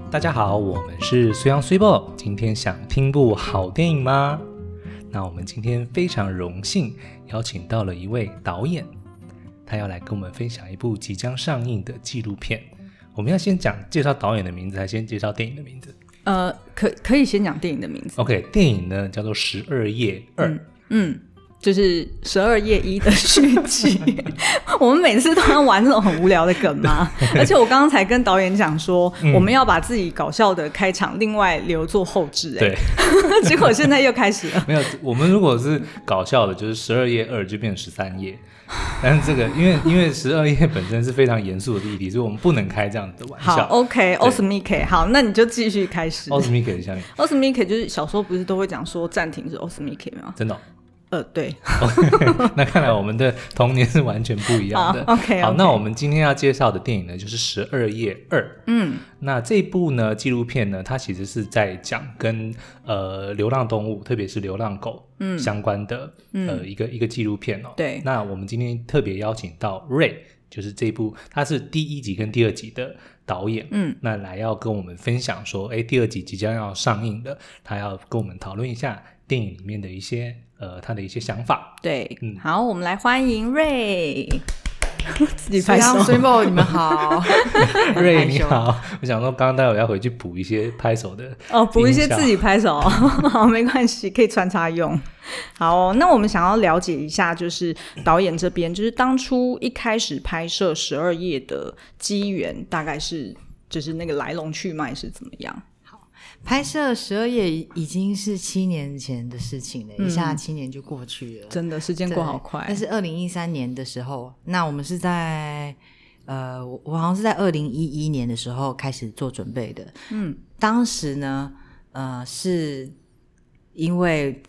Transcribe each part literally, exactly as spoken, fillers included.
大家好，我们是虽阳虽报，今天想听部好电影吗？那我们今天非常荣幸邀请到了一位导演，他要来跟我们分享一部即将上映的纪录片。我们要先讲介绍导演的名字，还是先介绍电影的名字？ 呃，可可以先讲电影的名字。 OK， 电影呢叫做《十二夜二》。 嗯。嗯就是十二夜一的续集我们每次都要玩这种很无聊的梗嘛而且我刚刚才跟导演讲说、嗯、我们要把自己搞笑的开场另外留做后制、欸、 对结果现在又开始了没有，我们如果是搞笑的就是十二夜二就变成十三夜，但是这个因为因为十二夜本身是非常严肃的议题，所以我们不能开这样的玩笑。 好 OK Osmike 好，那你就继续开始。 Osmike 是下面 Osmike 就是小时候不是都会讲说暂停是 Osmike 吗？ 真的、哦呃，对那看来我们的童年是完全不一样的。 好 OK， 好，那我们今天要介绍的电影呢就是《十二夜二》。嗯，那这部呢纪录片呢，它其实是在讲跟呃流浪动物，特别是流浪狗、嗯、相关的、嗯、呃一个一个纪录片哦。 对， 那我们今天特别邀请到 Ray， 就是这部他是第一集跟第二集的导演，嗯，那来要跟我们分享说，哎，第二集即将要上映了，他要跟我们讨论一下电影里面的一些呃他的一些想法。 对，嗯，好，我们来欢迎 Ray 自己拍手。水某你们好 Ray 你好，我想说刚刚待会要回去补一些拍手的哦，补一些自己拍手好，没关系，可以穿插用。好、哦，那我们想要了解一下就是导演这边就是当初一开始拍摄十二夜的机缘大概是就是那个来龙去脉是怎么样？ 拍摄十二夜已经是七年前的事情了、嗯、一下七年就过去了， 真的时间过好快。 但是二零一三年的时候，那我们是在呃我好像是在二零一一年的时候开始做准备的。嗯，当时呢呃是因为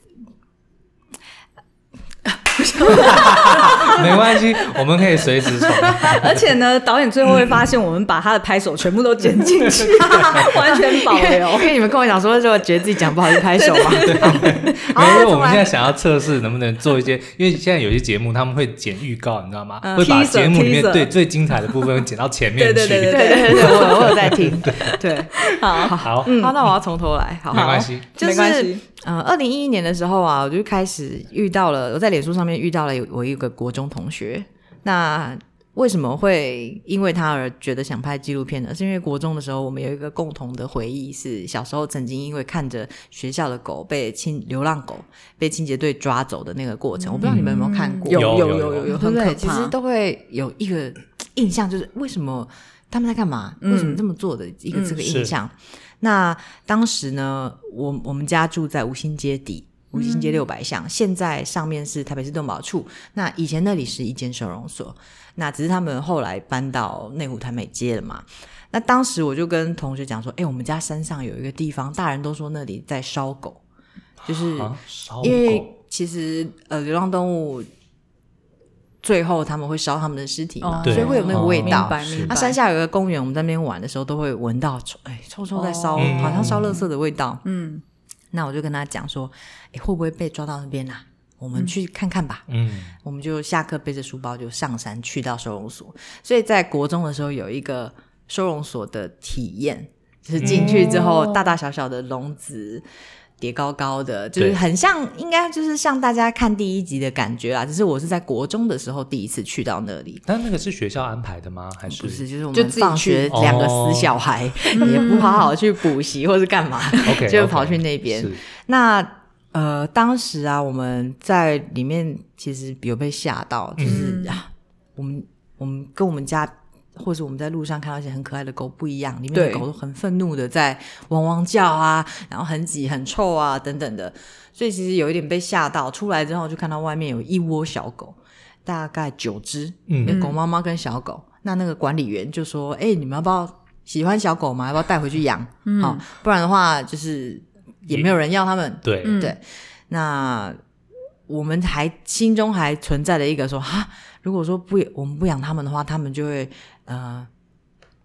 没关系，我们可以随时重来。 而且呢，导演最后会发现我们把他的拍手全部都剪进去，完全保留。 因为你们跟我讲说，如果觉得自己讲不好就拍手嘛。 对对对因为我们现在想要测试能不能做一些，因为现在有些节目他们会剪预告，你知道吗？嗯、会把节目里面对最精彩的部分剪到前面去。 对对对对对对，我我有在听。对， 好好好、 嗯，好，那我要从头来。好， 没关系， 就是、 没关系。 呃，二零一一年的时候啊，我就开始遇到了，我在脸书上面遇到了我一个国中同学。那为什么会因为他而觉得想拍纪录片呢？是因为国中的时候我们有一个共同的回忆，是小时候曾经因为看着学校的狗被清流浪狗被清洁队抓走的那个过程、嗯、我不知道你们有没有看过。 有有有有有， 对不对？其实都会有一个印象，就是为什么他们在干嘛、嗯、为什么这么做的一个这个印象、嗯、那当时呢我我们家住在吴兴街底，吴兴街六百巷、嗯、现在上面是台北市动保处，那以前那里是一间收容所，那只是他们后来搬到内湖台美街了嘛。那当时我就跟同学讲说，哎，我们家山上有一个地方，大人都说那里在烧狗，就是因为其实呃流浪动物最后他们会烧他们的尸体嘛、哦、所以会有那个味道、哦、那山下有一个公园，我们在那边玩的时候都会闻到哎臭臭在烧、哦、好像烧垃圾的味道。嗯，那我就跟他讲说，哎，会不会被抓到那边啊？我们去看看吧。嗯，我们就下课背着书包就上山去到收容所。所以在国中的时候有一个收容所的体验，就是进去之后、嗯、大大小小的笼子叠高高的，就是很像，应该就是像大家看第一集的感觉啦。只是我是在国中的时候第一次去到那里。 但那个是学校安排的吗？还是不是？就是我们放学两个死小孩、哦、也不好好去补习或是干嘛 ，okay, 就跑去那边。Okay, 那呃，当时啊，我们在里面其实有被吓到，就是、嗯、啊，我们我们跟我们家或者我们在路上看到一些很可爱的狗不一样，里面的狗都很愤怒的在汪汪叫啊，然后很挤很臭啊等等的，所以其实有一点被吓到。出来之后就看到外面有一窝小狗，大概九只，嗯，狗妈妈跟小狗。那那个管理员就说：“哎、欸，你们要不要喜欢小狗吗？要不要带回去养？嗯、好，不然的话就是也没有人要他们。” 对、 嗯、对，那我们还心中还存在了一个说哈。如果说不我们不养他们的话，他们就会呃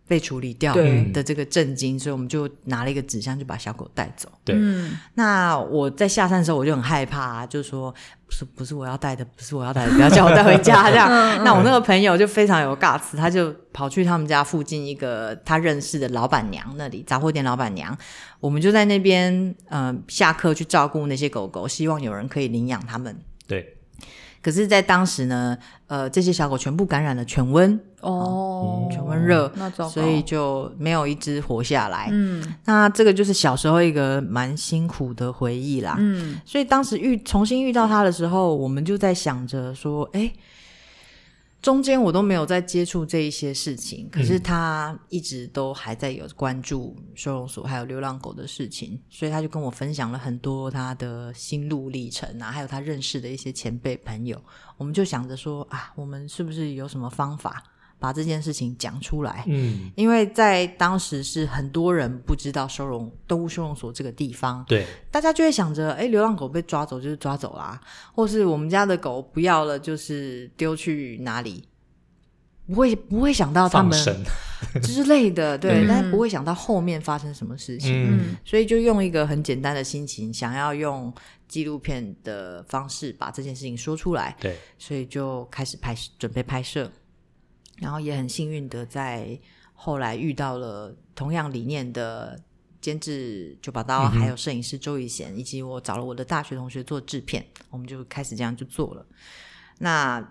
被处理掉的这个震惊，所以我们就拿了一个纸箱就把小狗带走。 对、 嗯， 那我在下山的时候我就很害怕、啊、就是说不是不是我要带的，不是我要带的，不要叫我带回家这样那我那个朋友就非常有 guts， 他就跑去他们家附近一个他认识的老板娘那里，杂货店老板娘，我们就在那边呃下课去照顾那些狗狗，希望有人可以领养他们。 对， 可是在当时呢呃，这些小狗全部感染了犬瘟哦， 犬瘟热， 那糟糕， 所以就没有一只活下来。 嗯， 那这个就是小时候一个蛮辛苦的回忆啦。 嗯， 所以当时遇重新遇到它的时候，我们就在想着说，哎，中间我都没有在接触这一些事情，可是他一直都还在有关注收容所还有流浪狗的事情，所以他就跟我分享了很多他的心路历程啊，还有他认识的一些前辈朋友。我们就想着说啊，我们是不是有什么方法把这件事情讲出来。 嗯， 因为在当时是很多人不知道收容动物收容所这个地方， 对， 大家就会想着诶流浪狗被抓走就是抓走啦，或是我们家的狗不要了就是丢去哪里，不会不会想到他们之类的对, 对，但是不会想到后面发生什么事情。 嗯， 所以就用一个很简单的心情，想要用纪录片的方式把这件事情说出来。 对， 所以就开始拍准备拍摄，然后也很幸运的在后来遇到了同样理念的监制九把刀、嗯、还有摄影师周以贤，以及我找了我的大学同学做制片，我们就开始这样就做了。那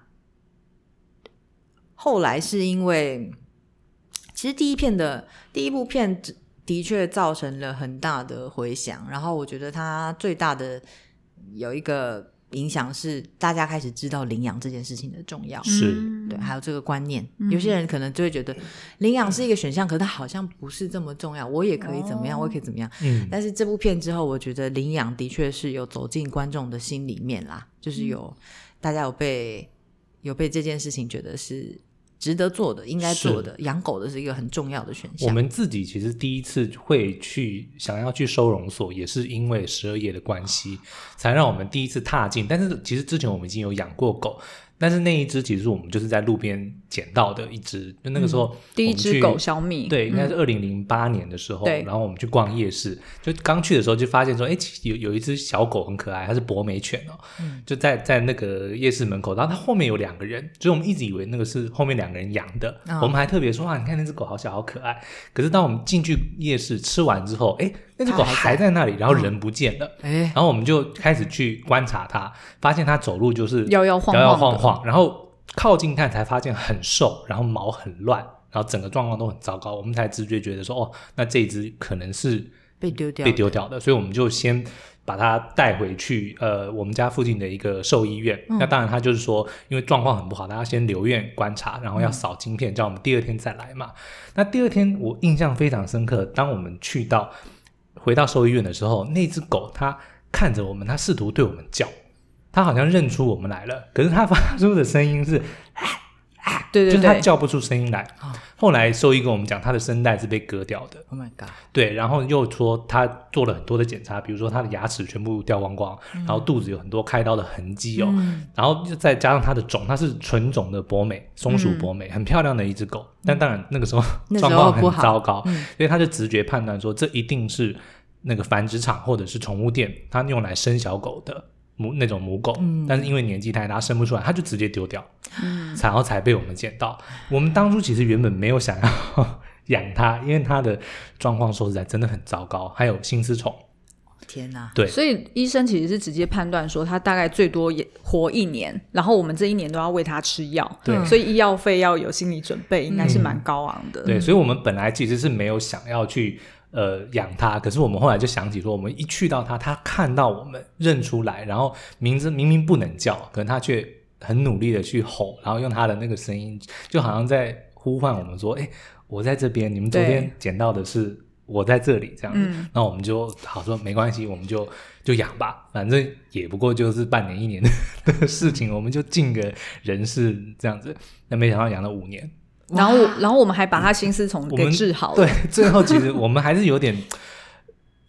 后来是因为其实第一片的第一部片的确造成了很大的回响，然后我觉得它最大的有一个影响是大家开始知道领养这件事情的重要， 是对，还有这个观念、嗯、有些人可能就会觉得领养是一个选项，可是它好像不是这么重要，我也可以怎么样、哦、我也可以怎么样、嗯、但是这部片之后我觉得领养的确是有走进观众的心里面啦，就是有、嗯、大家有被有被这件事情觉得是值得做的应该做的，养狗的是一个很重要的选项。 我们自己其实第一次会去想要去收容所也是因为十二夜的关系才让我们第一次踏进，但是其实之前我们已经有养过狗，但是那一只其实我们就是在路边捡到的一只，就那个时候、嗯、 第一只狗小米， 对，应该是二零零八年的时候、嗯、然后我们去逛夜市，就刚去的时候就发现说哎，有有一只小狗很可爱，它是博美犬哦、嗯，就在在那个夜市门口，然后它后面有两个人，所以我们一直以为那个是后面两个人养的、哦、我们还特别说啊，你看那只狗好小好可爱，可是当我们进去夜市吃完之后，哎，那只狗还在那里，然后人不见了、嗯、然后我们就开始去观察它，发现它走路就是摇摇晃晃摇摇晃晃，然后靠近看才发现很瘦，然后毛很乱，然后整个状况都很糟糕，我们才直觉觉得说哦，那这一只可能是被丢掉被丢掉的，所以我们就先把它带回去呃我们家附近的一个兽医院、嗯、那当然他就是说因为状况很不好，大家先留院观察，然后要扫晶片、嗯、叫我们第二天再来嘛。那第二天我印象非常深刻，当我们去到回到兽医院的时候，那只狗它看着我们，它试图对我们叫，他好像认出我们来了，可是他发出的声音是啊啊， 对对对， 就是他叫不出声音来、哦、后来兽医跟我们讲他的声带是被割掉的。 Oh my god， 对，然后又说他做了很多的检查，比如说他的牙齿全部掉光光、嗯、然后肚子有很多开刀的痕迹哦、嗯、然后再加上他的种，他是纯种的博美松鼠博美、嗯、很漂亮的一只狗，但当然那个时候状况很糟糕、嗯、所以他就直觉判断说这一定是那个繁殖场或者是宠物店他用来生小狗的母那种母狗、嗯、但是因为年纪太大生不出来，他就直接丢掉、嗯、然后才被我们捡到。我们当初其实原本没有想要养它，因为它的状况说实在真的很糟糕，还有心丝虫。 天哪， 对， 所以医生其实是直接判断说他大概最多也活一年，然后我们这一年都要喂他吃药，对，所以医药费要有心理准备，应该是蛮高昂的、嗯、 对，所以我们本来其实是没有想要去呃，养它，可是我们后来就想起说，我们一去到它，它看到我们认出来，然后名字明明不能叫，可能它却很努力的去吼，然后用它的那个声音，就好像在呼唤我们说，哎，我在这边，你们昨天捡到的是我在这里，这样子。然后我们就好说没关系，我们就就养吧，反正也不过就是半年一年的事情，我们就尽个人事这样子。那没想到养了五年。 然后然后我们还把他心丝虫给治好了。 对，最后其实我们还是有点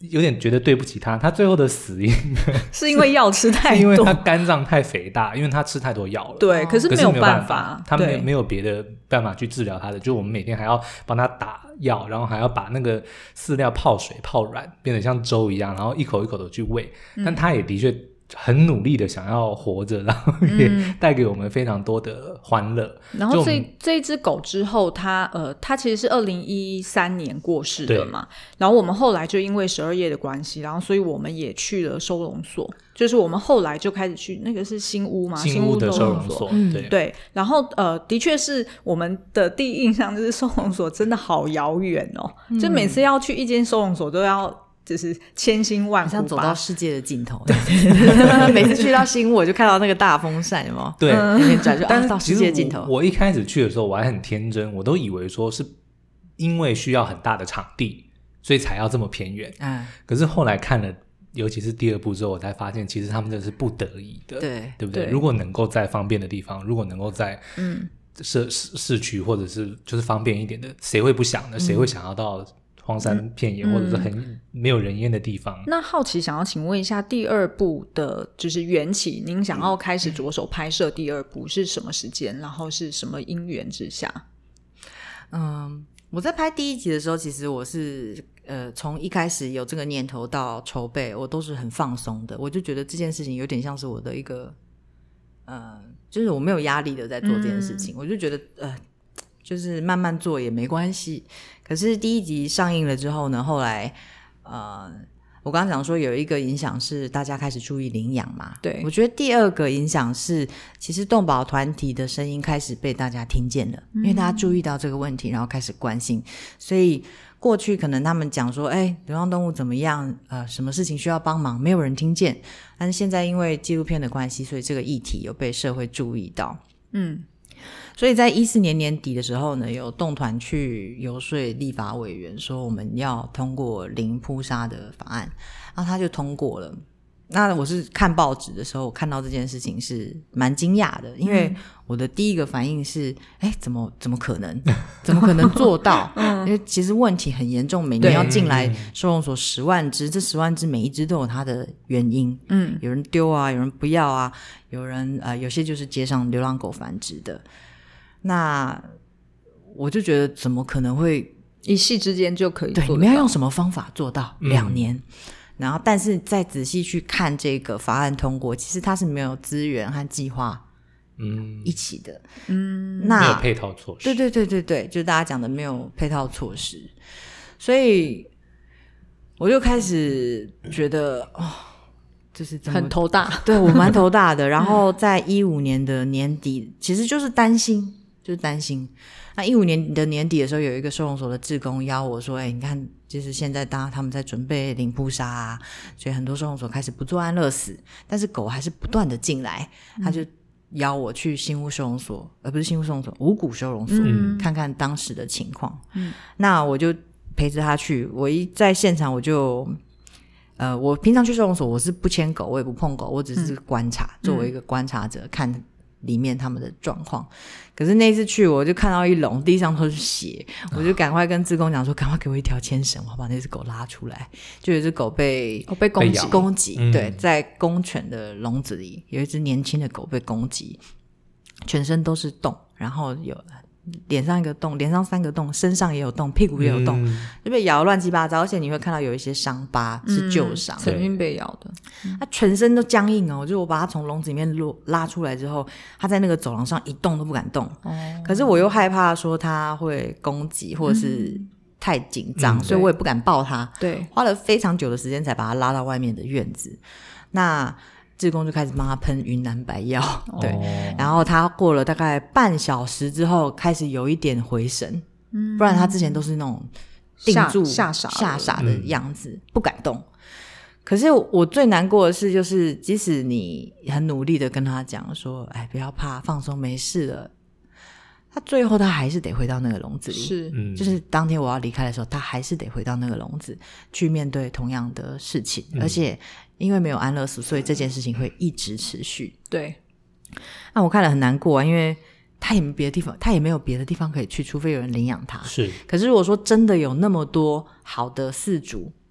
有点觉得对不起他，他最后的死因是因为药吃太多， 是因为他肝脏太肥大，因为他吃太多药了。 对，可是没有办法，他没有没有别的办法去治疗他的，就我们每天还要帮他打药，然后还要把那个饲料泡水泡软，变得像粥一样，然后一口一口的去喂。嗯、但他也的确很努力的想要活着，然后也带给我们非常多的欢乐。 嗯、然后这这一只狗之后，它呃，它其实是二零一三年过世的嘛。然后我们后来就因为十二夜的关系，然后所以我们也去了收容所，就是我们后来就开始去那个是新屋嘛， 新屋的收容所，嗯、对对。然后呃，的确是我们的第一印象就是收容所真的好遥远哦，嗯、就每次要去一间收容所都要。就是千辛万苦， 像走到世界的尽头。对对每次去到新屋，我就看到那个大风扇，有没有？ 对， 那边转就但是、 啊、到世界尽头。 我, 我一开始去的时候，我还很天真，我都以为说是因为需要很大的场地，所以才要这么偏远。嗯，可是后来看了，尤其是第二部之后，我才发现，其实他们真的是不得已的， 对， 对不对？ 对如果能够在方便的地方，如果能够在嗯市市区或者是就是方便一点的，谁会不想呢？谁会想要到？荒山片野、嗯、或者是很没有人烟的地方。 那好奇想要请问一下，第二部的就是缘起，您想要开始着手拍摄第二部是什么时间？然后是什么因缘之下？ 嗯，我在拍第一集的时候，其实我是呃从一开始有这个念头到筹备，我都是很放松的。我就觉得这件事情有点像是我的一个呃，就是我没有压力的在做这件事情，嗯、我就觉得呃。就是慢慢做也没关系。可是第一集上映了之后呢，后来呃，我刚刚讲说有一个影响是大家开始注意领养嘛， 对， 我觉得第二个影响是其实动保团体的声音开始被大家听见了，因为大家注意到这个问题，然后开始关心。所以过去可能他们讲说哎，流浪动物怎么样，呃，什么事情需要帮忙，没有人听见。但是现在因为纪录片的关系，所以这个议题有被社会注意到。嗯，所以在一四年年底的时候呢，有动团去游说立法委员说我们要通过零扑杀的法案，然后他就通过了。那我是看报纸的时候，我看到这件事情是蛮惊讶的，因为我的第一个反应是哎，怎么怎么可能怎么可能做到、嗯、因为其实问题很严重，每年要进来收容所十万只，这十万只每一只都有它的原因，嗯，有人丢啊，有人不要啊，有人呃，有些就是街上流浪狗繁殖的。那我就觉得怎么可能会一夕之间就可以做到？ 对，你们要用什么方法做到两年、嗯、然后但是再仔细去看这个法案通过，其实它是没有资源和计划嗯一起的， 嗯，那没有配套措施， 对对对对对，就是大家讲的没有配套措施，所以我就开始觉得哦，就是很头大， 对，我蛮头大的。然后在一五年的年底，其实就是担心，就是担心。那一五年的年底的时候，有一个收容所的志工邀我说：“哎、欸，你看，就是现在大家他们在准备零扑杀啊，所以很多收容所开始不做安乐死，但是狗还是不断的进来。嗯”他就邀我去新屋收容所，而不是新屋收容所，五股收容所、嗯、看看当时的情况。嗯，那我就陪着他去。我一在现场，我就。呃，我平常去收容所，我是不牵狗，我也不碰狗，我只是观察，嗯、作为一个观察者、嗯、看里面他们的状况。可是那一次去，我就看到一笼地上都是血，哦、我就赶快跟志工讲说，赶快给我一条牵绳，我要把那只狗拉出来。就有一只狗被、 哦、被攻击， 攻击、嗯，对，在公犬的笼子里，有一只年轻的狗被攻击，全身都是洞，然后有。脸上一个洞，脸上三个洞，身上也有洞，屁股也有洞、嗯、就被咬乱七八糟，而且你会看到有一些伤疤是旧伤、嗯、 曾经被咬的， 它全身都僵硬哦，就我把它从笼子里面拉出来之后，它在那个走廊上一动都不敢动、哦、可是我又害怕说它会攻击或者是太紧张、嗯、所以我也不敢抱它， 对， 花了非常久的时间才把它拉到外面的院子。那志工就开始帮他喷云南白药，对、哦，然后他过了大概半小时之后开始有一点回神、嗯、不然他之前都是那种定住吓傻吓傻的样子、嗯、不敢动。可是我最难过的是，就是即使你很努力的跟他讲说哎，不要怕，放松，没事了，他最后他还是得回到那个笼子里， 是、 嗯、就是当天我要离开的时候，他还是得回到那个笼子去面对同样的事情、嗯、而且因为没有安乐死，所以这件事情会一直持续。 对， 那我看了很难过啊，因为他也没别的地方，他也没有别的地方可以去，除非有人领养他。 是， 可是如果说真的有那么多好的饲主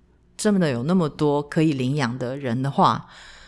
这么的有那么多可以领养的人的话，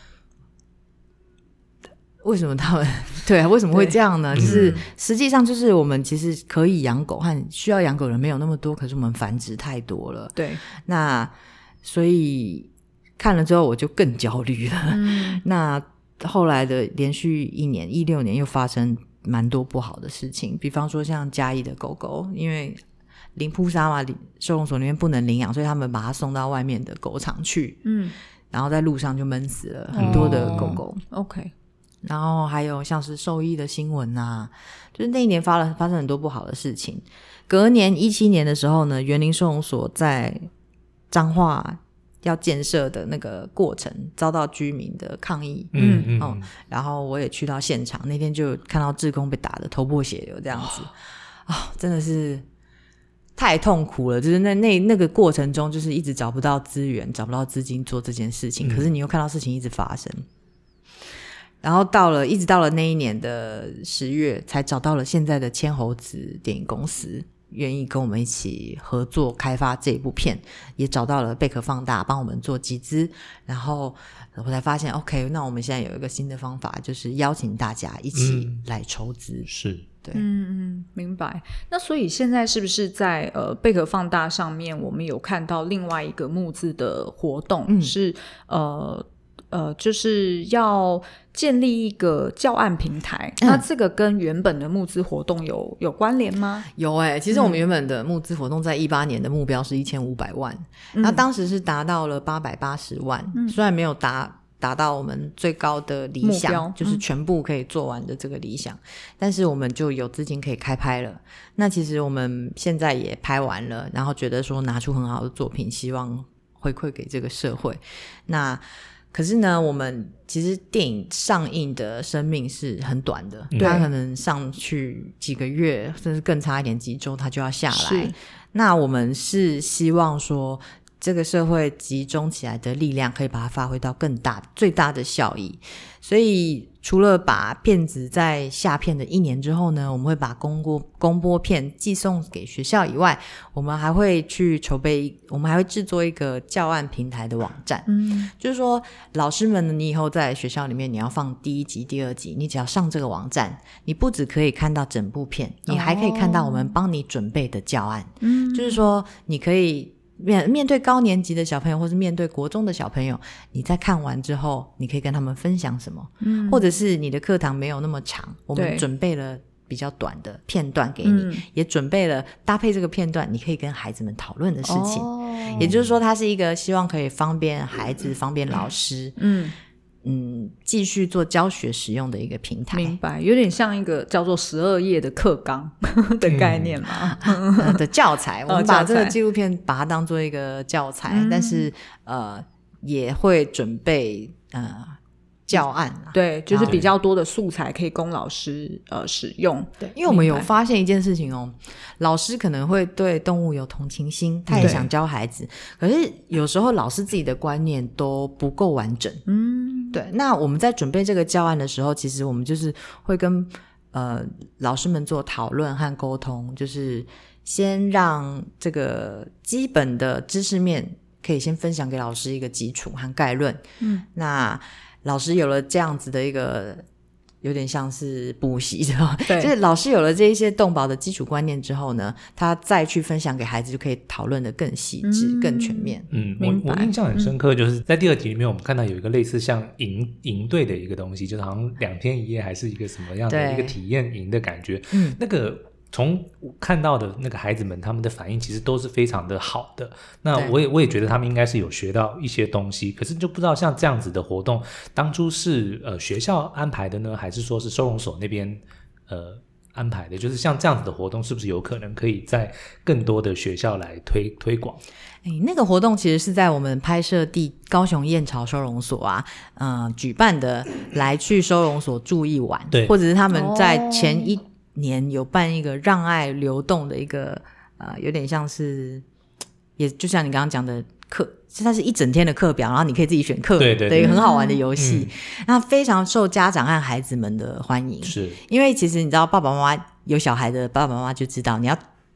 为什么他们对啊为什么会这样呢？就是实际上就是我们其实可以养狗和需要养狗的人没有那么多，可是我们繁殖太多了。 对， 那所以看了之后我就更焦虑了。嗯、那后来的连续一年一六年又发生蛮多不好的事情，比方说像嘉义的狗狗，因为零扑杀嘛，收容所里面不能领养，所以他们把它送到外面的狗场去，嗯，然后在路上就闷死了很多的狗狗。 哦、OK。 然后还有像是兽医的新闻啊，就是那一年发了发生很多不好的事情。隔年一七年的时候呢，园林收容所在彰化要建设的那个过程遭到居民的抗议，嗯嗯、哦，然后我也去到现场，那天就看到志工被打得头破血流这样子，啊、哦，真的是太痛苦了。就是那那那个过程中，就是一直找不到资源，找不到资金做这件事情，嗯、可是你又看到事情一直发生。然后到了一直到了那一年的十月才找到了现在的千猴子电影公司愿意跟我们一起合作开发这一部片，也找到了贝壳放大帮我们做集资，然后我才发现 OK 那我们现在有一个新的方法，就是邀请大家一起来筹资、嗯、 是对， 嗯嗯，明白。那所以现在是不是在呃贝壳放大上面我们有看到另外一个募资的活动、嗯、是呃呃，就是要建立一个教案平台、嗯、那这个跟原本的募资活动有有关联吗？ 有耶、欸、其实我们原本的募资活动在一八年的目标是一千五百万、嗯、那当时是达到了八百八十万、嗯、虽然没有达达到我们最高的理想、嗯、就是全部可以做完的这个理想、嗯、但是我们就有资金可以开拍了。那其实我们现在也拍完了，然后觉得说拿出很好的作品，希望回馈给这个社会。那可是呢，我们其实电影上映的生命是很短的，它可能上去几个月，甚至更差一点几周它就要下来。那我们是希望说这个社会集中起来的力量可以把它发挥到更大最大的效益。所以除了把片子在下片的一年之后呢，我们会把公播公播片寄送给学校以外，我们还会去筹备，我们还会制作一个教案平台的网站。嗯，就是说老师们你以后在学校里面你要放第一集第二集，你只要上这个网站，你不只可以看到整部片，你还可以看到我们帮你准备的教案。嗯、哦，就是说你可以面面对高年级的小朋友或是面对国中的小朋友，你在看完之后你可以跟他们分享什么、嗯、或者是你的课堂没有那么长，我们准备了比较短的片段给你，也准备了搭配这个片段你可以跟孩子们讨论的事情、哦、也就是说它是一个希望可以方便孩子方便老师嗯嗯，继续做教学使用的一个平台。 明白，有点像一个叫做十二页的课纲的概念嘛、 嗯呃、的教材我们把这个纪录片把它当做一个教材、嗯、但是呃也会准备呃教案、啊、 对，就是比较多的素材可以供老师呃使用。 对，因为我们有发现一件事情哦，老师可能会对动物有同情心，他也想教孩子，可是有时候老师自己的观念都不够完整。嗯，对。那我们在准备这个教案的时候，其实我们就是会跟呃老师们做讨论和沟通，就是先让这个基本的知识面可以先分享给老师一个基础和概论。嗯，那老师有了这样子的一个有点像是补习的，对，就是老师有了这一些动保的基础观念之后呢，他再去分享给孩子就可以讨论的更细致、嗯、更全面。 嗯，我我印象很深刻，就是在第二集里面我们看到有一个类似像营营队的一个东西，就是好像两天一夜还是一个什么样的一个体验营的感觉。嗯，那个从看到的那个孩子们他们的反应其实都是非常的好的，那我也我也觉得他们应该是有学到一些东西，可是就不知道像这样子的活动当初是呃学校安排的呢，还是说是收容所那边呃安排的，就是像这样子的活动是不是有可能可以在更多的学校来推推广？ 诶，那个活动其实是在我们拍摄地高雄燕巢收容所啊，呃，举办的，来去收容所住一晚，对，或者是他们在前一年有办一个让爱流动的一个呃，有点像是，也就像你刚刚讲的课，它是一整天的课表，然后你可以自己选课，对对对，一个很好玩的游戏、嗯、那非常受家长和孩子们的欢迎，是因为其实你知道爸爸妈妈有小孩的爸爸妈妈就知道你要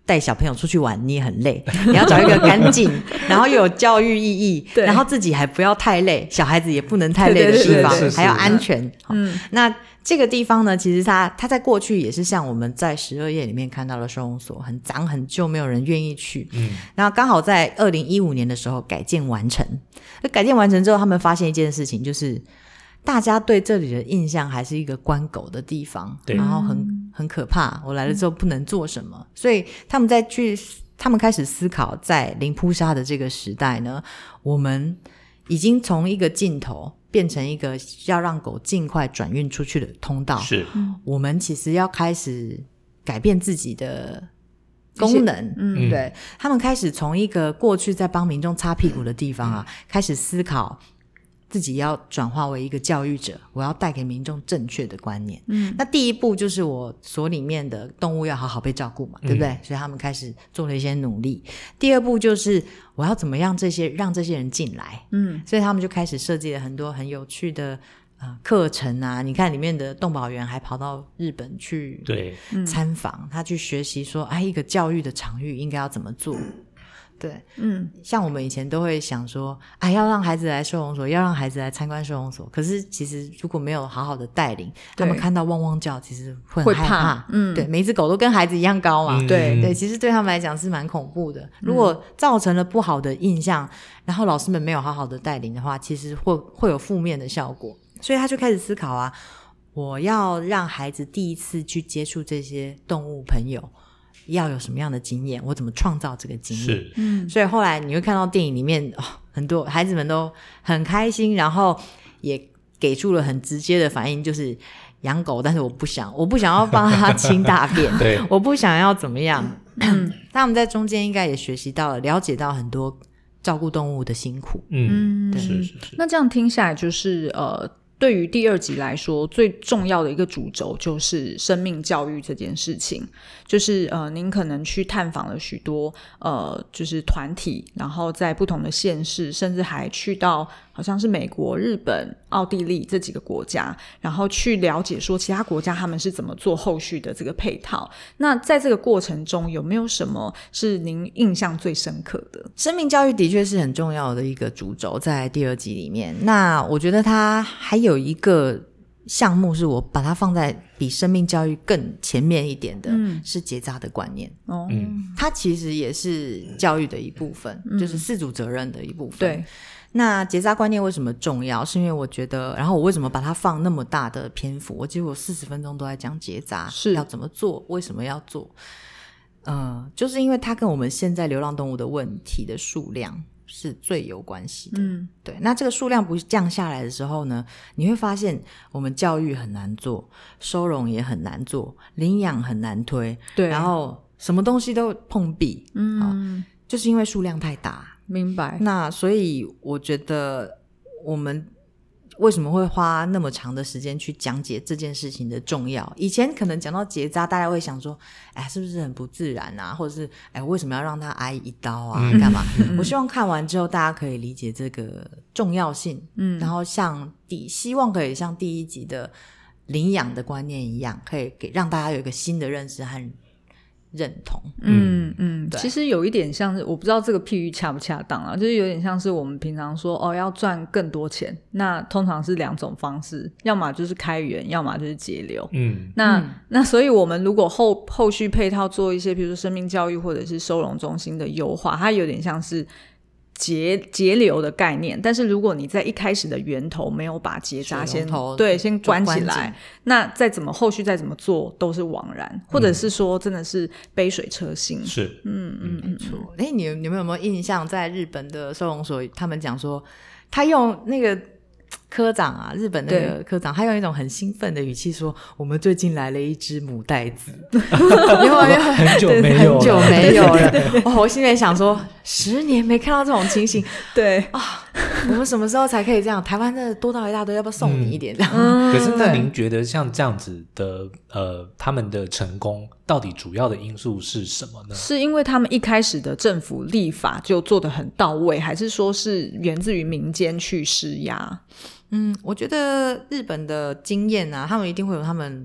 带小朋友出去玩你也很累，你要找一个干净然后又有教育意义然后自己还不要太累，小孩子也不能太累的地方，还要安全。嗯，那这个地方呢，其实它它在过去也是像我们在十二页里面看到的收容所，很脏很旧，没有人愿意去。嗯，然后刚好在二零一五年的时候改建完成，改建完成之后他们发现一件事情，就是大家对这里的印象还是一个关狗的地方，然后很很可怕，我来了之后不能做什么，所以他们在去他们开始思考，在零扑杀的这个时代呢，我们已经从一个尽头变成一个要让狗尽快转运出去的通道，是我们其实要开始改变自己的功能。嗯，对，他们开始从一个过去在帮民众擦屁股的地方啊，开始思考自己要转化为一个教育者，我要带给民众正确的观念。嗯，那第一步就是我所里面的动物要好好被照顾嘛，对不对？嗯，所以他们开始做了一些努力。第二步就是我要怎么样这些让这些人进来。嗯，所以他们就开始设计了很多很有趣的呃课程啊。你看里面的动保员还跑到日本去对参访，他去学习说哎，一个教育的场域应该要怎么做。对，嗯，像我们以前都会想说哎，要让孩子来收容所，要让孩子来参观收容所，可是其实如果没有好好的带领，他们看到汪汪叫其实会很害怕，怕嗯，对，每一只狗都跟孩子一样高嘛，嗯，对对，其实对他们来讲是蛮恐怖的。如果造成了不好的印象，然后老师们没有好好的带领的话，其实会会有负面的效果。所以他就开始思考啊，我要让孩子第一次去接触这些动物朋友要有什么样的经验，我怎么创造这个经验。是，嗯，所以后来你会看到电影里面，哦，很多孩子们都很开心，然后也给出了很直接的反应，就是养狗但是我不想我不想要帮他清大便对，我不想要怎么样。他们在中间应该也学习到了，了解到很多照顾动物的辛苦。 嗯，对，是是是。那这样听下来就是呃对于第二集来说最重要的一个主轴就是生命教育这件事情，就是呃，您可能去探访了许多呃，就是团体，然后在不同的县市，甚至还去到好像是美国、日本、奥地利这几个国家，然后去了解说其他国家他们是怎么做后续的这个配套。那在这个过程中有没有什么是您印象最深刻的？ 生命教育的确是很重要的一个主轴在第二集里面，那我觉得它还有有一个项目是我把它放在比生命教育更前面一点的，嗯，是结扎的观念。哦，嗯，它其实也是教育的一部分，嗯，就是饲主责任的一部分。对，那结扎观念为什么重要？是因为我觉得，然后我为什么把它放那么大的篇幅？我几乎四十分钟都在讲结扎是要怎么做，为什么要做？呃，就是因为它跟我们现在流浪动物的问题的数量是最有关系的。嗯，对。那这个数量不降下来的时候呢，你会发现我们教育很难做，收容也很难做，领养很难推，对，然后什么东西都碰壁。嗯，哦，就是因为数量太大。 明白。 那所以我觉得我们为什么会花那么长的时间去讲解这件事情的重要？以前可能讲到结扎，大家会想说哎，是不是很不自然啊，或者是哎，为什么要让他挨一刀啊，嗯，干嘛，嗯，我希望看完之后大家可以理解这个重要性，嗯，然后像第希望可以像第一集的领养的观念一样，可以给让大家有一个新的认识和认同。 嗯嗯，其实有一点像是，我不知道这个譬喻恰不恰当啊，就是有点像是我们平常说哦要赚更多钱，那通常是两种方式，要么就是开源，要么就是节流。嗯，那嗯那所以我们如果后后续配套做一些比如说生命教育或者是收容中心的优化，它有点像是节节流的概念，但是如果你在一开始的源头没有把结扎先对先关起来，那再怎么后续再怎么做都是枉然，或者是说真的是杯水车薪。 是， 嗯嗯嗯，没错。哎，你你们有没有印象，在日本的收容所，他们讲说他用那个科长啊，日本那个科长，他用一种很兴奋的语气说：“我们最近来了一只母带子， 因为很久没有了， 很久没有了。哦”我心里想说，十年没看到这种情形， 对啊，我们什么时候才可以这样？台湾真的多到一大堆，要不要送你一点？ 嗯，可是那您觉得像这样子的呃，他们的成功到底主要的因素是什么呢？ 是因为他们一开始的政府立法就做得很到位，还是说是源自于民间去施压？ 嗯，我觉得日本的经验啊，他们一定会有他们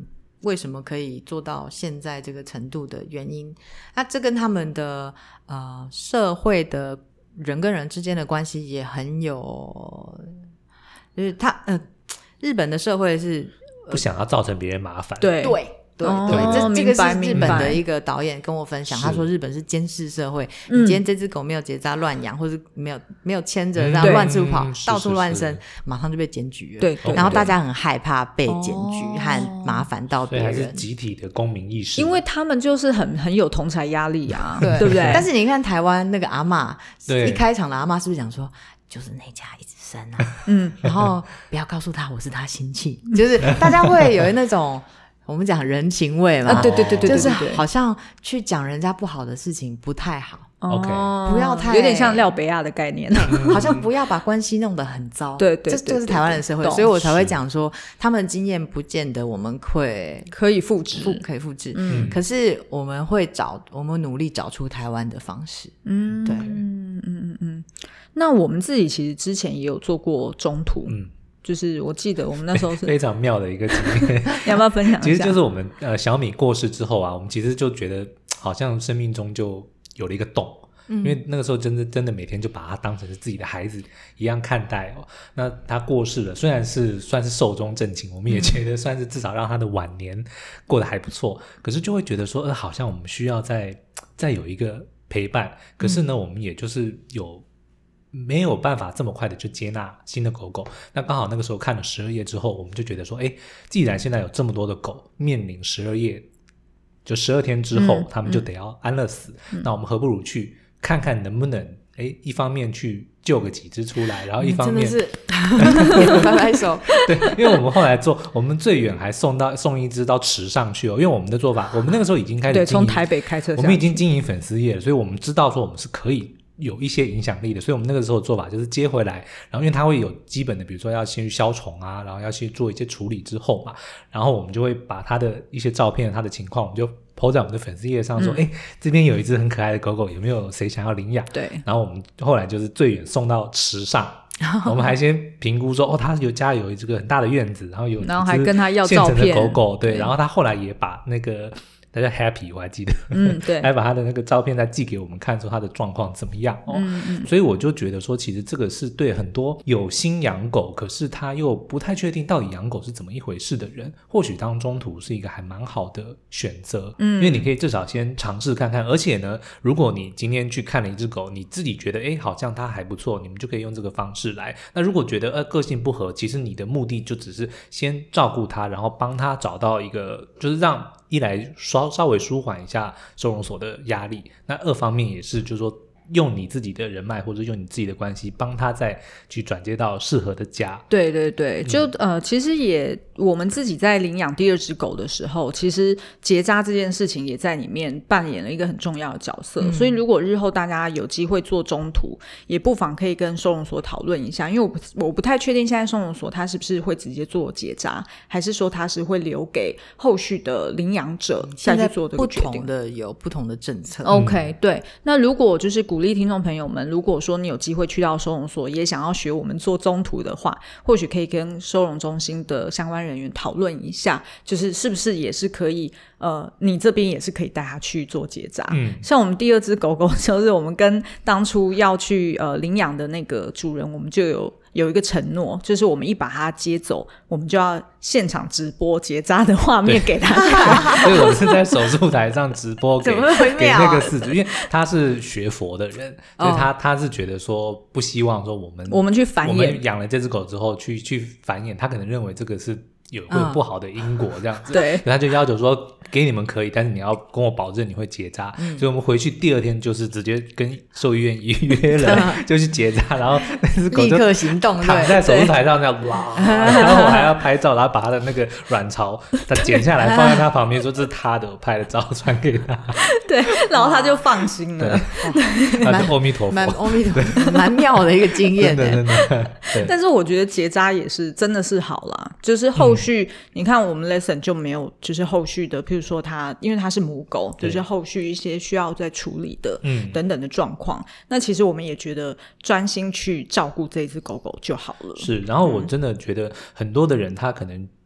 为什么可以做到现在这个程度的原因。那这跟他们的呃社会的人跟人之间的关系也很有，就是他呃日本的社会是、 呃、不想要造成别人麻烦。 对对对、哦、对，这这个是日本的一个导演跟我分享，他说日本是监视社会，你今天这只狗没有结扎乱养，或是没有没有牵着让乱处跑、嗯、到处乱生，马上就被检举了。 对， 然后大家很害怕被检举和麻烦到别人， 所以还是集体的公民意识， 因为他们就是很很有同侪压力啊，对对不对？ 但是你看台湾那个阿嬷，一开场的阿嬷是不是讲说就是那家一直生啊，嗯，然后不要告诉他我是他亲戚，就是大家会有那种我们讲人情味嘛、 啊、对对对对对， 就是好像去讲人家不好的事情不太好。 OK， 不要太有点像廖北亚的概念， 好像不要把关系弄得很糟。 对对对， 这就是台湾的社会，所以我才会讲说，他们的经验不见得我们会可以复制， 复可以复制。嗯，可是我们会找，我们努力找出台湾的方式。 嗯， 对， 嗯嗯嗯嗯。那我们自己其实之前也有做过中途，嗯。就是我记得我们那时候是非常妙的一个经验你要不要分享一下？ 其实就是我们呃小米过世之后啊，我们其实就觉得好像生命中就有了一个洞、嗯、因为那个时候真的真的每天就把他当成是自己的孩子一样看待哦。那他过世了，虽然是算是寿终正寝，我们也觉得算是至少让他的晚年过得还不错、嗯、可是就会觉得说呃，好像我们需要再再有一个陪伴，可是呢、嗯、我们也就是有没有办法这么快的就接纳新的狗狗。那刚好那个时候看了十二夜之后，我们就觉得说诶，既然现在有这么多的狗面临十二夜，就十二天之后、嗯、他们就得要安乐死、嗯、那我们何不如去看看能不能诶一方面去救个几只出来，然后一方面、嗯、真的是拍拍手对，因为我们后来做我们最远还送到送一只到池上去哦，因为我们的做法我们那个时候已经开始对从台北开车， 我们已经经营粉丝页了，所以我们知道说我们是可以有一些影响力的，所以我们那个时候的做法就是接回来，然后因为它会有基本的比如说要先去消虫啊，然后要去做一些处理之后嘛，然后我们就会把它的一些照片它的情况我们就 po 在我们的粉丝页上说哎、嗯，这边有一只很可爱的狗狗，有没有谁想要领养？对，然后我们后来就是最远送到池上我们还先评估说哦，他有家有这个很大的院子，然后有然后还跟他要照片现成的狗狗，对，然后他后来也把那个他叫 Happy 我还记得，嗯，对，还把他的那个照片再寄给我们看，说他的状况怎么样哦，嗯嗯，所以我就觉得说其实这个是对很多有心养狗可是他又不太确定到底养狗是怎么一回事的人，或许当中途是一个还蛮好的选择，嗯，因为你可以至少先尝试看看，而且呢如果你今天去看了一只狗，你自己觉得诶好像它还不错，你们就可以用这个方式来，那如果觉得呃个性不合，其实你的目的就只是先照顾它，然后帮它找到一个就是让一来稍稍微舒缓一下收容所的压力，那二方面也是就是说用你自己的人脉或者用你自己的关系帮他再去转接到适合的家。对对对，就、嗯、呃，其实也我们自己在领养第二只狗的时候，其实结扎这件事情也在里面扮演了一个很重要的角色、嗯、所以如果日后大家有机会做中途，也不妨可以跟收容所讨论一下，因为我不我不太确定现在收容所它是不是会直接做结扎，还是说它是会留给后续的领养者再去做这个决定。 不同的有不同的政策。 OK、嗯、对，那如果就是鼓励听众朋友们，如果说你有机会去到收容所也想要学我们做中途的话，或许可以跟收容中心的相关人员讨论一下，就是是不是也是可以呃，你这边也是可以带他去做结扎。嗯，像我们第二只狗狗就是我们跟当初要去呃领养的那个主人，我们就有有一个承诺，就是我们一把它接走，我们就要现场直播结扎的画面给他看。 所以我是在手术台上直播给给那个饲主，因为他是学佛的人，所以他、哦、他是觉得说不希望说我们我们去繁衍，我们养了这只狗之后去去繁衍，他可能认为这个是有会有不好的因果这样子、嗯、对，他就要求说给你们可以，但是你要跟我保证你会结扎、嗯、所以我们回去第二天就是直接跟兽医院预约了就去结扎，然后那只狗就立刻行动， 躺在手术台上那样哇，然后我还要拍照，然后把他的那个卵巢他剪下来放在他旁边说这是他的，我拍的照传给他， 对，然后他就放心了， 他就阿弥陀佛， 蛮阿弥陀佛，蛮妙的一个经验真的真的但是我觉得结扎也是真的是好啦，就是后续、嗯、你看我们 lesson 就没有就是后续的譬如说他因为他是母狗，就是后续一些需要再处理的、嗯、等等的状况，那其实我们也觉得专心去照顾这只狗狗就好了。 是，然后我真的觉得很多的人他可能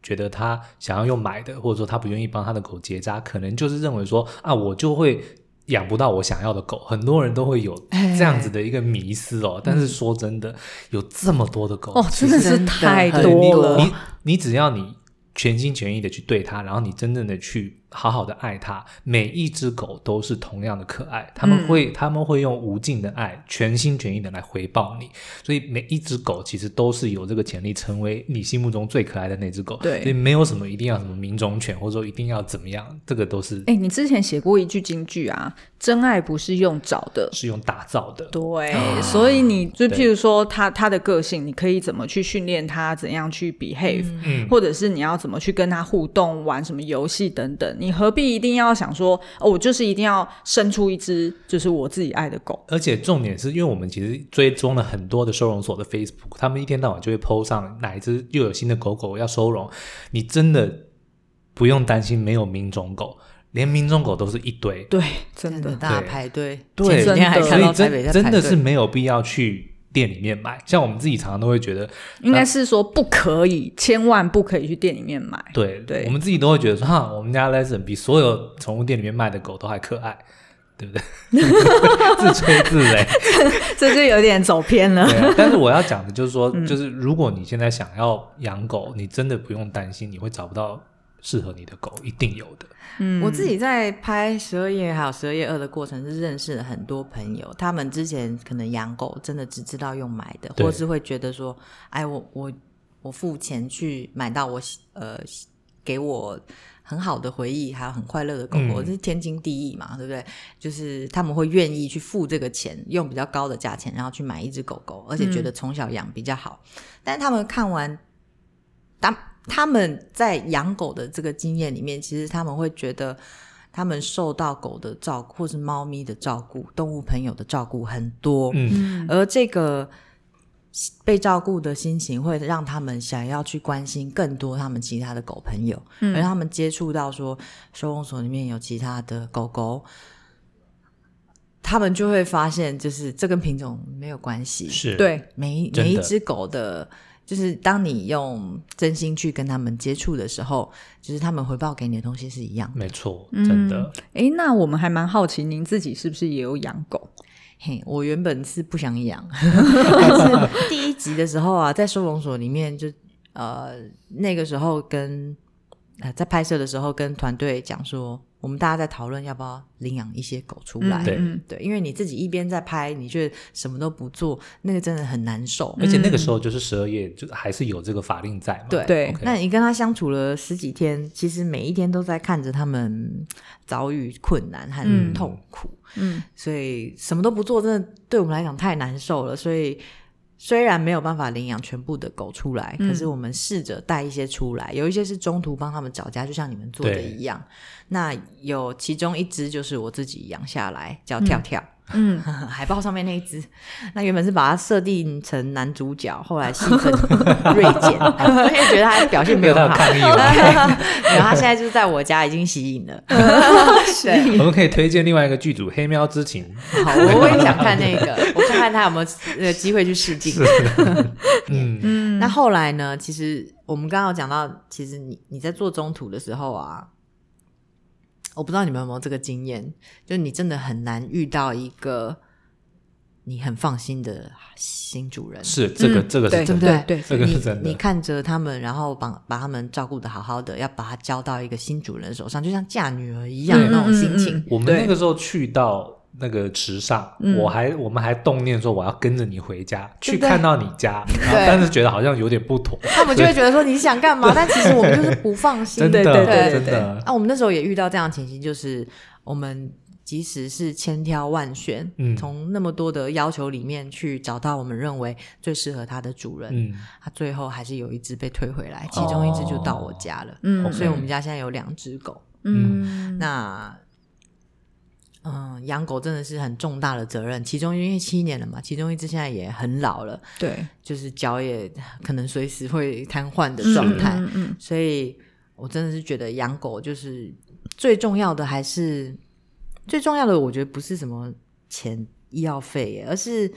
觉得他想要用买的，或者说他不愿意帮他的狗结扎，可能就是认为说啊，我就会养不到我想要的狗，很多人都会有这样子的一个迷思哦。但是说真的，有这么多的狗哦，真的是太多了。 你你只要你全心全意的去对它，然后你真正的去好好的爱它，每一只狗都是同样的可爱，他们会、嗯、他们会用无尽的爱全心全意的来回报你，所以每一只狗其实都是有这个潜力成为你心目中最可爱的那只狗。 对， 所以没有什么一定要什么名种犬，或者说一定要怎么样，这个都是哎、欸，你之前写过一句金句啊，真爱不是用找的， 是用打造的。 对、啊、所以你就譬如说他他的个性，你可以怎么去训练他，怎样去 behave、嗯、或者是你要怎么去跟他互动，玩什么游戏等等，你何必一定要想说哦，我就是一定要生出一只就是我自己爱的狗。 而且重点是因为我们其实追踪了很多的收容所的 Facebook， 他们一天到晚就会 po 上哪一只又有新的狗狗要收容，你真的不用担心没有名种狗，连名种狗都是一堆。 对，真的大家排队。 对， 前几天还看到台北在排队， 真的是没有必要去店里面买。像我们自己常常都会觉得， 应该是说不可以，千万不可以去店里面买。 对对， 我们自己都会觉得说，哈，我们家 Lesson 比所有宠物店里面卖的狗都还可爱，对不对？自吹自擂， 这就有点走偏了。 对、啊，但是我要讲的就是说、嗯，就是如果你现在想要养狗，你真的不用担心你会找不到适合你的狗，一定有的。 嗯，我自己在拍十二夜还有十二夜二的过程是认识了很多朋友，他们之前可能养狗真的只知道用买的，或是会觉得说，哎，我我我付钱去买到我呃给我很好的回忆还有很快乐的狗狗、嗯、这是天经地义嘛，对不对？就是他们会愿意去付这个钱，用比较高的价钱然后去买一只狗狗，而且觉得从小养比较好、嗯、但是他们看完当他们在养狗的这个经验里面，其实他们会觉得他们受到狗的照顾或是猫咪的照顾，动物朋友的照顾很多、嗯、而这个被照顾的心情会让他们想要去关心更多他们其他的狗朋友、嗯、而他们接触到说收容所里面有其他的狗狗，他们就会发现就是这跟品种没有关系， 是对每每一只狗的就是当你用真心去跟他们接触的时候，就是他们回报给你的东西是一样的。 没错，真的。 诶、嗯、那我们还蛮好奇您自己是不是也有养狗？ 嘿，我原本是不想养但是第一集的时候啊，在收容所里面就呃那个时候跟呃在拍摄的时候跟团队讲说，我们大家在讨论要不要领养一些狗出来、嗯、对, 对，因为你自己一边在拍，你觉得什么都不做，那个真的很难受， 而且那个时候就是十二夜就还是有这个法令在嘛， 对对、okay、那你跟他相处了十几天，其实每一天都在看着他们遭遇困难和痛苦，嗯，所以什么都不做真的对我们来讲太难受了，所以虽然没有办法领养全部的狗出来、嗯、可是我们试着带一些出来，有一些是中途帮他们找家，就像你们做的一样，那有其中一只就是我自己养下来叫跳跳，嗯，海报上面那一只，那原本是把它设定成男主角，后来戏份锐减因为觉得他表现没有很好抗议了然后他现在就是在我家已经吸引了我们可以推荐另外一个剧组黑喵之情， 好，我也想看那个我看看他有没有机会去试镜嗯嗯，那后来呢，其实我们刚刚有讲到，其实你你在做中途的时候啊，我不知道你们有没有这个经验，就是你真的很难遇到一个你很放心的新主人， 是这个、嗯、这个是真的， 对对对， 这个是真的， 你, 你看着他们然后把把他们照顾得好好的，要把他交到一个新主人手上，就像嫁女儿一样的那种心情、嗯嗯嗯、 我们那个时候去到那个池上、嗯、我还我们还动念说我要跟着你回家去看到你家，然后但是觉得好像有点不妥， 他们就会觉得说你想干嘛但其实我们就是不放心真的对对对真的啊，我们那时候也遇到这样的情形，就是我们即使是千挑万选、嗯、从那么多的要求里面去找到我们认为最适合他的主人、嗯、他最后还是有一只被退回来，其中一只就到我家了、哦、所以我们家现在有两只狗。嗯，那嗯，养狗真的是很重大的责任，其中因为七年了嘛，其中一只现在也很老了， 对， 就是脚也可能随时会瘫痪的状态、嗯嗯嗯、所以我真的是觉得养狗就是最重要的，还是最重要的我觉得不是什么钱医药费耶，而是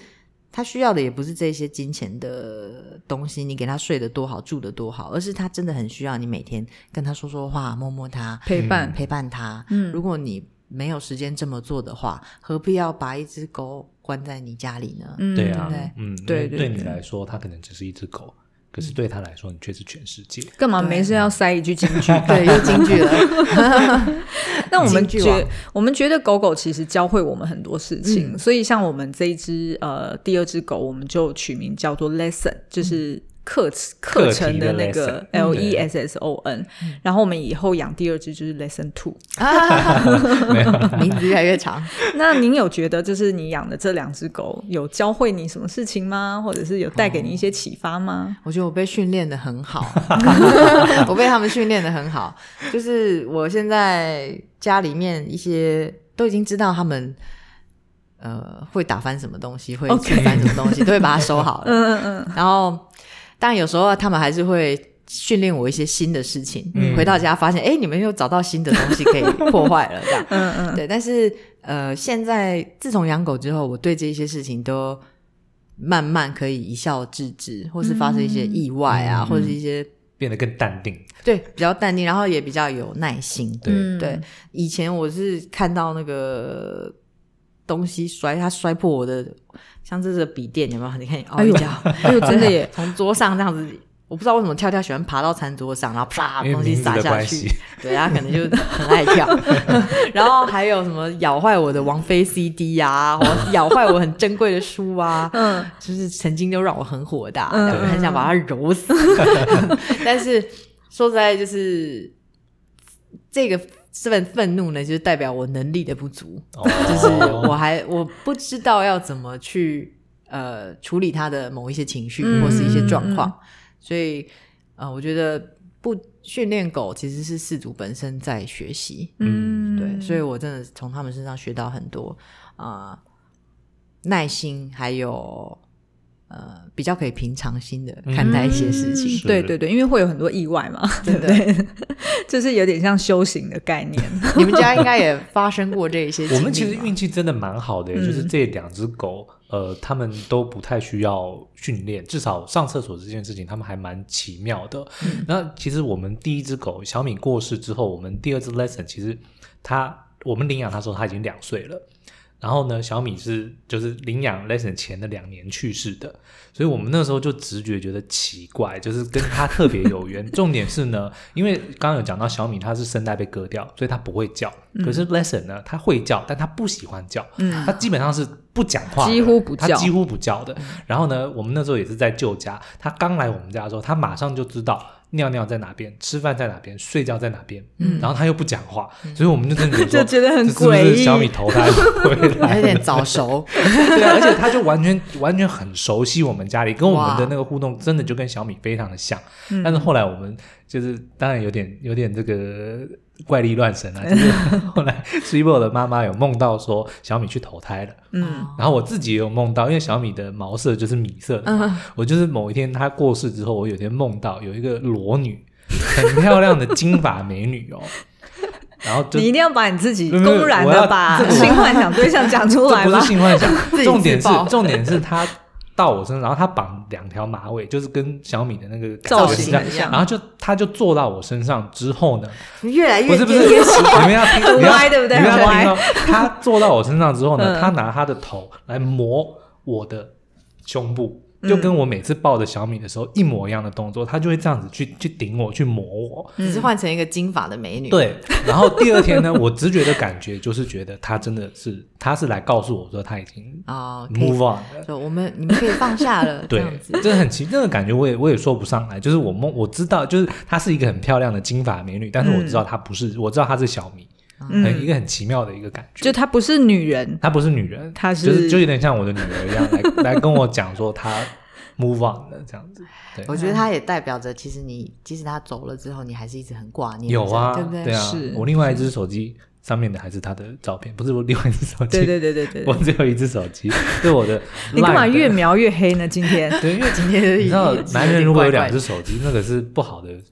他需要的也不是这些金钱的东西，你给他睡得多好住得多好，而是他真的很需要你每天跟他说说话，摸摸他， 陪伴、 嗯、陪伴他。 嗯， 如果你没有时间这么做的话，何必要把一只狗关在你家里呢？ 嗯， 对啊， 对嗯， 对对对你来说它可能只是一只狗，可是对他来说你却是全世界。 干嘛没事要塞一句金句？ 对，又金句了。 那我们觉我们觉得狗狗其实教会我们很多事情，嗯、所以像我们这一只呃第二只狗，我们就取名叫做 Lesson， 就是课课程的那个 L E S S O N，嗯、然后我们以后养第二只就是 Lesson Two， 啊、名字越来越长。 那您有觉得就是你养的这两只狗有教会你什么事情吗？或者是有带给你一些启发吗？ 我觉得我被训练的很好，我被他们训练的很好，就是我现在家里面一些都已经知道他们呃会打翻什么东西，会吃翻什么东西， okay. 都会把它收好了。嗯嗯嗯。然后当然有时候他们还是会训练我一些新的事情，嗯、回到家发现哎，你们又找到新的东西可以破坏了这样。嗯嗯。对，但是呃现在自从养狗之后，我对这些事情都慢慢可以一笑置之，或是发生一些意外啊，嗯、或者是一些变得更淡定， 对，比较淡定，然后也比较有耐心。对、嗯、对，以前我是看到那个东西摔，它摔破我的，像这个笔电有没有？你看，哦，一脚， 哎呦，真的耶， 从桌上这样子。我不知道为什么跳跳喜欢爬到餐桌上，然后啪东西洒下去，对，他可能就很爱跳。然后还有什么咬坏我的王菲 C D 啊，或咬坏我很珍贵的书啊，嗯，就是曾经都让我很火大，嗯、很想把它揉死。但是说实在，就是这个这份愤怒呢，就是代表我能力的不足，哦、就是我还我不知道要怎么去呃处理他的某一些情绪、嗯、或是一些状况。所以呃，我觉得不训练狗其实是饲主本身在学习，嗯，对，所以我真的从他们身上学到很多啊、呃、耐心，还有呃比较可以平常心的看待一些事情、 嗯、对对对，因为会有很多意外嘛，对不对？就是有点像修行的概念。 你们家应该也发生过这一些经历。 我们其实运气真的蛮好的、嗯、就是这两只狗呃，他们都不太需要训练，至少上厕所这件事情他们还蛮奇妙的、嗯、那其实我们第一只狗小米过世之后，我们第二只 Lesson 其实他我们领养他的时候他已经两岁了，然后呢小米是就是领养 Lesson 前的两年去世的，所以我们那时候就直觉觉得奇怪，就是跟他特别有缘。重点是呢，因为刚刚有讲到小米他是声带被割掉，所以他不会叫、嗯、可是 Lesson 呢他会叫，但他不喜欢叫、嗯、他基本上是不讲话的， 几乎不叫， 他几乎不叫的。然后呢我们那时候也是在旧家，他刚来我们家的时候他马上就知道尿尿在哪边，吃饭在哪边，睡觉在哪边、嗯、然后他又不讲话、嗯、所以我们就真的觉得就觉得很诡异， 是不是小米投胎回来有点早熟。 对啊，而且他就完全完全很熟悉我们家里，跟我们的那个互动真的就跟小米非常的像。但是后来我们就是当然有点有点这个怪力乱神啊，就是后来 Swivel 的妈妈有梦到说小米去投胎了，嗯，然后我自己也有梦到，因为小米的毛色就是米色的嘛、嗯、我就是某一天他过世之后，我有一天梦到有一个裸女，很漂亮的金发美女哦。然后就你一定要把你自己公然的把性幻想对象讲出来吧。 这不是性幻想，重点是重点是他到我身上，然后他绑两条马尾，就是跟小米的那个造型很像， 然后就他就坐到我身上之后呢， 越来越不是不是，你们要听， 很歪对不对？ 你们要听到他坐到我身上之后呢，嗯、他拿他的头来磨我的胸部。就跟我每次抱着小米的时候一模一样的动作，他就会这样子去去顶我，去磨我， 只是换成一个金发的美女。 对，然后第二天呢，我直觉的感觉就是觉得他真的是，他是来告诉我说他已经 move on 了， 就我们你们可以放下了。 对， 这样子， 真的很奇，这个感觉我也我也说不上来。就是我梦我知道，就是她是一个很漂亮的金发美女，但是我知道她不是，嗯、我知道她是小米。嗯、一个很奇妙的一个感觉， 就她不是女人， 她不是女人， 她是、 就是、就有点像我的女儿一样来来跟我讲说她 move on 了这样子。对， 我觉得她也代表着其实你即使她走了之后，你还是一直很挂念。 有啊， 对不对？ 对啊， 是我另外一只手机上面的还是她的照片，不是我另外一只手机。 对对对对 对, 对，我只有一只手机，是我的。 你干嘛越描越黑呢？今天对，因为今天你知道，男人如果有两只手机，那个是不好的。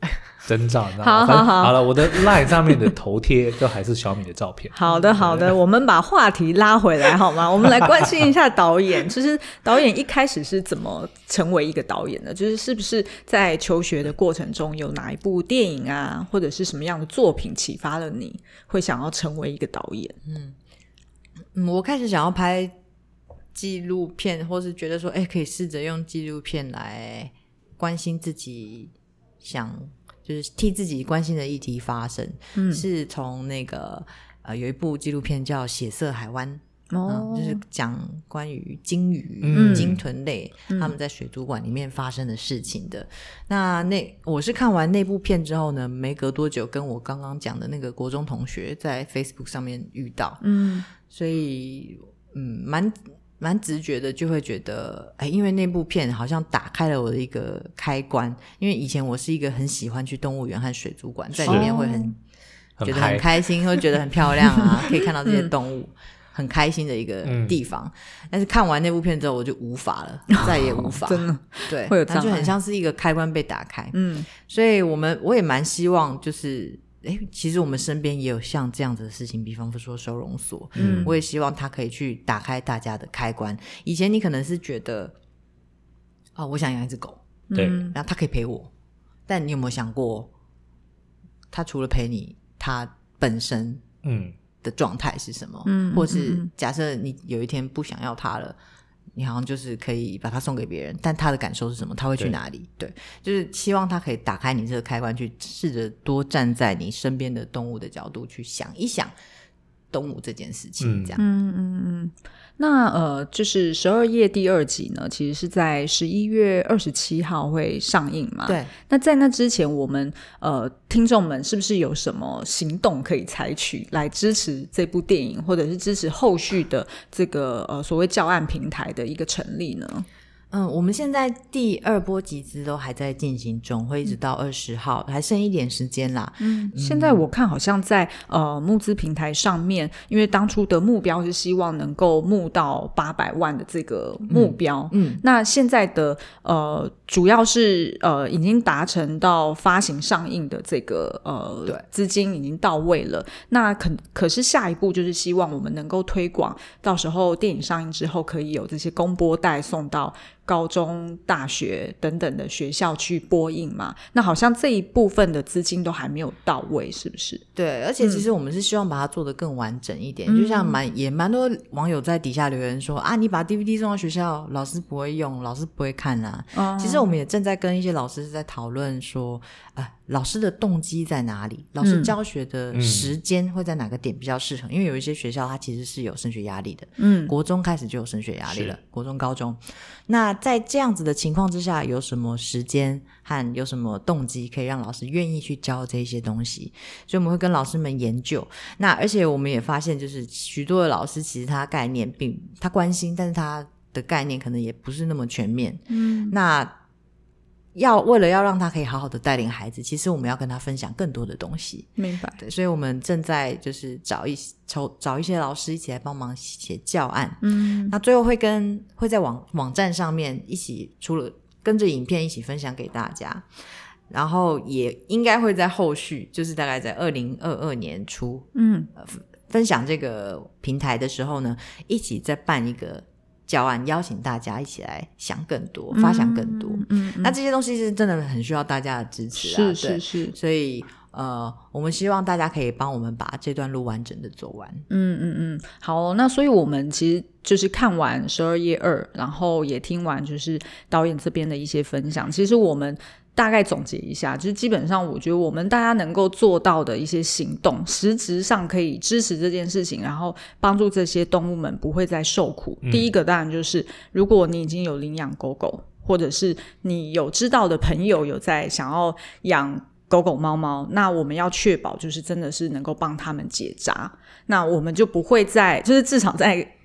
征兆，你知道好吗？ 好好好了，我的 LINE 上面的头贴都还是小米的照片。 好的好的，我们把话题拉回来好吗？我们来关心一下导演，就是导演一开始是怎么成为一个导演的？就是是不是在求学的过程中有哪一部电影啊，或者是什么样的作品启发了你会想要成为一个导演？ 嗯嗯，我开始想要拍纪录片，或是觉得说哎，可以试着用纪录片来关心自己，想就是替自己关心的议题发声。嗯，是从那个呃有一部纪录片叫《血色海湾》。哦、嗯，就是讲关于鲸鱼、嗯、鲸豚类、嗯、他们在水族馆里面发生的事情的。那那我是看完那部片之后呢，没隔多久跟我刚刚讲的那个国中同学在 Facebook 上面遇到，嗯，所以嗯蛮蛮直觉的就会觉得哎，因为那部片好像打开了我的一个开关，因为以前我是一个很喜欢去动物园和水族馆，在里面会很、哦、觉得很开心，会觉得很漂亮啊可以看到这些动物、嗯很开心的一个地方、嗯、但是看完那部片之后我就无法了、哦、再也无法真的对， 会有障碍， 它就很像是一个开关被打开。嗯，所以我们我也蛮希望就是诶其实我们身边也有像这样子的事情，比方说收容所，嗯，我也希望它可以去打开大家的开关。以前你可能是觉得啊、哦，我想养一只狗， 对， 然后它可以陪我，但你有没有想过它除了陪你它本身嗯的状态是什么？嗯，或是假设你有一天不想要它了，你好像就是可以把它送给别人，但他的感受是什么？他会去哪里？ 对, 对，就是希望他可以打开你这个开关，去试着多站在你身边的动物的角度去想一想动物这件事情，这样。 嗯嗯嗯。那呃，就是十二夜第二集呢，其实是在十一月二十七号会上映嘛。 对。 那在那之前，我们呃听众们是不是有什么行动可以采取来支持这部电影，或者是支持后续的这个呃所谓教案平台的一个成立呢？ 嗯，我们现在第二波集资都还在进行中，会一直到二十号、嗯、还剩一点时间啦。 嗯，现在我看好像在呃募资平台上面，因为当初的目标是希望能够募到八百万的这个目标，嗯，嗯那现在的呃主要是呃已经达成到发行上映的这个呃对资金已经到位了。那可可是下一步就是希望我们能够推广，到时候电影上映之后可以有这些公播带送到高中大学等等的学校去播映嘛，那好像这一部分的资金都还没有到位，是不是？ 对，而且其实我们是希望把它做得更完整一点、嗯、就像蛮也蛮多网友在底下留言说啊，你把 D V D 送到学校，老师不会用，老师不会看啊、嗯、其实我们也正在跟一些老师在讨论说啊、呃，老师的动机在哪里，老师教学的时间会在哪个点比较适合、嗯、因为有一些学校它其实是有升学压力的，嗯，国中开始就有升学压力了，国中高中，那在这样子的情况之下，有什么时间和有什么动机可以让老师愿意去教这些东西，所以我们会跟老师们研究。那而且我们也发现就是许多的老师其实他概念并他关心，但是他的概念可能也不是那么全面，嗯，那要为了要让他可以好好的带领孩子，其实我们要跟他分享更多的东西。 明白。 对，所以我们正在就是找一筹找一些老师一起来帮忙写教案，嗯，那最后会跟会在网网站上面一起除了跟着影片一起分享给大家，然后也应该会在后续就是大概在二零二二年初，嗯、呃，分享这个平台的时候呢，一起再办一个教案，邀请大家一起来想更多，发想更多。嗯，嗯那这些东西是真的很需要大家的支持啊， 是是是。 所以呃，我们希望大家可以帮我们把这段路完整的走完。 嗯嗯嗯，好，那所以我们其实就是看完十二夜二，然后也听完就是导演这边的一些分享。其实我们大概总结一下，就是基本上我觉得我们大家能够做到的一些行动，实质上可以支持这件事情，然后帮助这些动物们不会再受苦、嗯、第一个当然就是如果你已经有领养狗狗，或者是你有知道的朋友有在想要养狗狗猫猫，那我们要确保就是真的是能够帮他们结扎，那我们就不会在就是至少在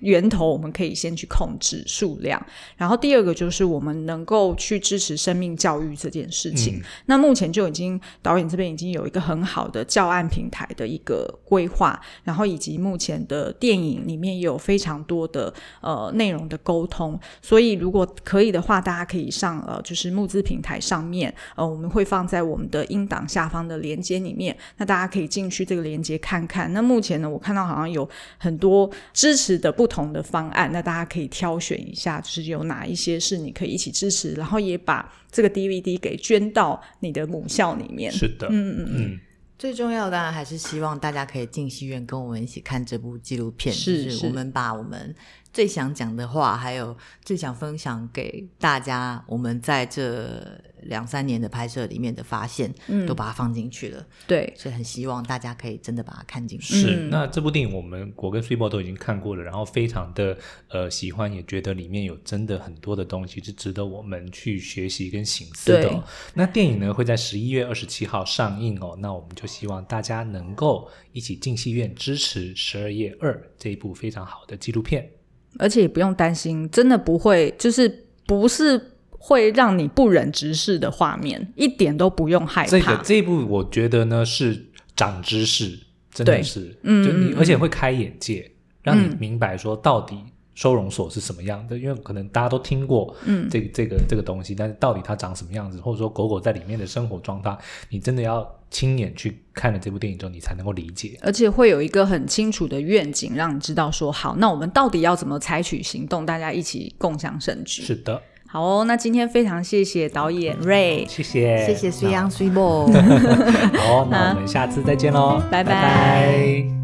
源头我们可以先去控制数量，然后第二个就是我们能够去支持生命教育这件事情、嗯、那目前就已经导演这边已经有一个很好的教案平台的一个规划，然后以及目前的电影里面也有非常多的呃内容的沟通，所以如果可以的话大家可以上呃就是募资平台上面呃我们会放在我们的音档下方的连结里面，那大家可以进去这个连结看看。那目前呢我看到好像有很多支持的不同的方案，那大家可以挑选一下就是有哪一些是你可以一起支持，然后也把这个 D V D 给捐到你的母校里面。 是的， 嗯嗯嗯。 最重要的当然还是希望大家可以进戏院跟我们一起看这部纪录片， 是就是我们把我们最想讲的话还有最想分享给大家我们在这两三年的拍摄里面的发现、嗯、都把它放进去了。 对， 所以很希望大家可以真的把它看进去。 是、嗯、那这部电影我们我跟 Sweetball 都已经看过了，然后非常的呃喜欢，也觉得里面有真的很多的东西是值得我们去学习跟省思的、哦、那电影呢会在十一月二十七号上映哦，那我们就希望大家能够一起进戏院支持十二夜二这一部非常好的纪录片， 而且也不用担心，真的不会，就是不是会让你不忍直视的画面，一点都不用害怕。 这个这一部我觉得呢是长知识，真的是，嗯，就你而且会开眼界、嗯，让你明白说到底收容所是什么样的，因为可能大家都听过这个、嗯、这个这个东西，但是到底它长什么样子，或者说狗狗在里面的生活状态，你真的要亲眼去看了这部电影之后你才能够理解， 而且会有一个很清楚的愿景让你知道说好，那我们到底要怎么采取行动，大家一起共享盛举。 是的， 好哦，那今天非常谢谢导演 Ray， 谢谢谢谢 Sweet Young Sweetball 好，那我们下次再见咯， 拜拜。 拜拜。